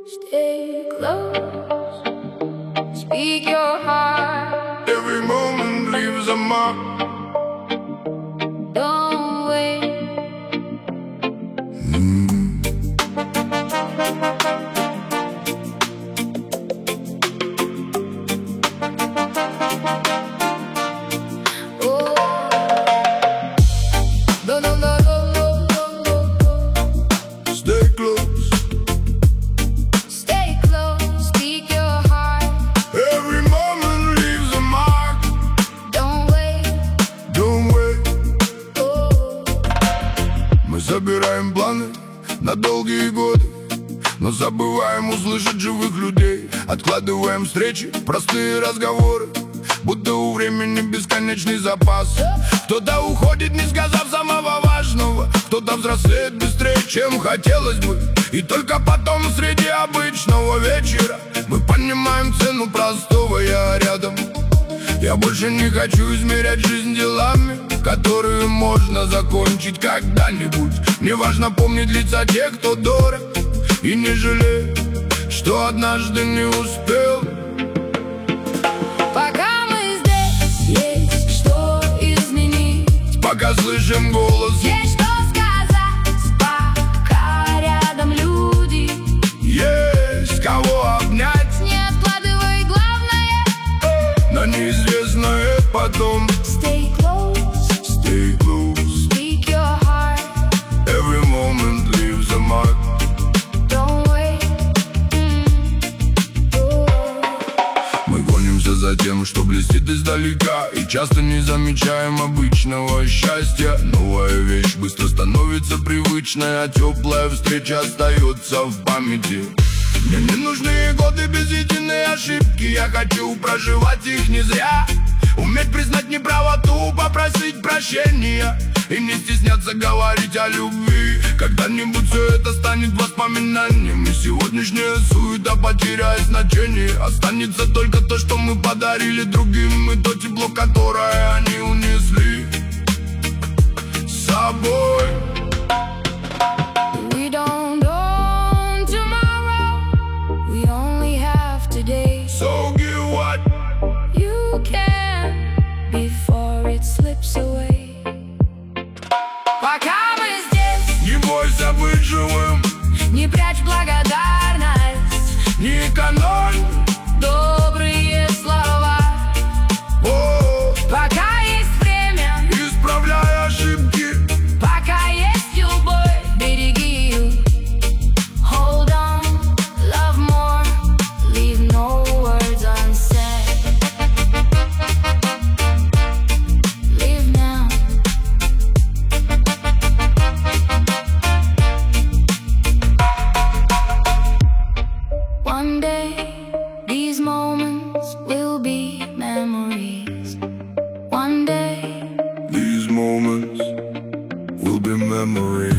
Stay close, speak your heart. Every moment leaves a mark. Don't wait. Oh, no, no, no, no, no, no, no. Stay close. Stay close, speak your heart. Every moment leaves a mark. Don't wait. Don't wait. Oh, Мы собираем планы на долгие годы, но забываем услышать живых людей. Откладываем встречи, простые разговоры, будто у времени бесконечный запас. Кто-то уходит, не сказав самого важного, кто-то взрослеет быстрее, чем хотелось бы. И только потом среди обычного вечера мы понимаем цену простого «я рядом». Я больше не хочу измерять жизнь делами, которые можно закончить когда-нибудь. Мне важно помнить лица тех, кто дорог, и не жалеть, что однажды не успел. пока мы здесь, есть что изменить, Пока слышим голос, есть что сказать, пока рядом люди. есть кого обнять, Не откладывай главное. но неизвестное потом. Stay close, Stay close. speak your heart. Every moment leaves a mark. Don't wait. Oh. Мы гонимся за тем, что блестит издалека, и часто не замечаем обычного счастья. Новая вещь быстро становится привычной, а теплая встреча остается в памяти. Мне не нужны годы без единой ошибки, я хочу проживать их не зря. Уметь признать неправоту, попросить прощения и не стесняться говорить о любви. Когда-нибудь все это станет воспоминанием, и сегодняшняя суета потеряет значение. Останется только то, что мы подарили другим, и то тепло, которое они унесли с собой. We don't own tomorrow, we only have today. So give what? You can before it slips away. Пока мы здесь, Не бойся быть живым, не прячь благодарность, не экономь. добрые слова. О, Пока есть время, исправляй ошибки. пока есть любовь, береги ее. Hold on, love more, leave no words unsaid. Live now. One day, these moments will be memories. One day, These moments will be memories.